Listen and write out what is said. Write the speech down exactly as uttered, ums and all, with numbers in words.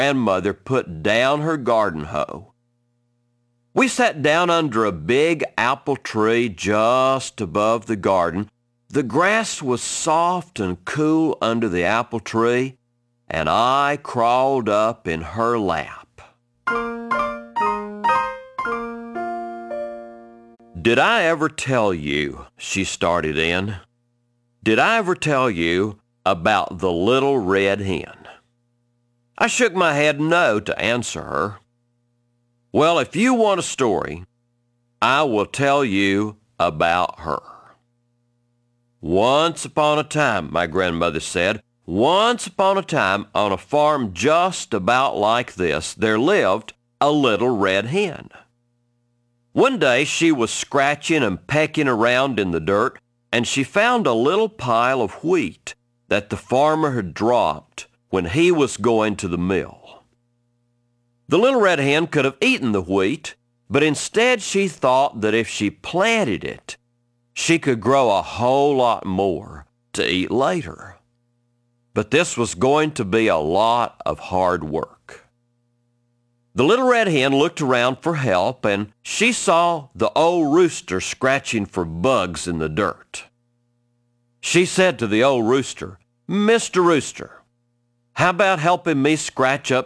grandmother put down her garden hoe. We sat down under a big apple tree just above the garden. The grass was soft and cool under the apple tree, and I crawled up in her lap. "Did I ever tell you," she started in, "did I ever tell you about the little red hen?" I shook my head no to answer her. "Well, if you want a story, I will tell you about her." "Once upon a time," my grandmother said, "once upon a time on a farm just about like this, there lived a little red hen. One day she was scratching and pecking around in the dirt, and she found a little pile of wheat that the farmer had dropped when he was going to the mill. The little red hen could have eaten the wheat, but instead she thought that if she planted it, she could grow a whole lot more to eat later. But this was going to be a lot of hard work. The little red hen looked around for help, and she saw the old rooster scratching for bugs in the dirt. She said to the old rooster, "Mister Rooster, how about helping me scratch up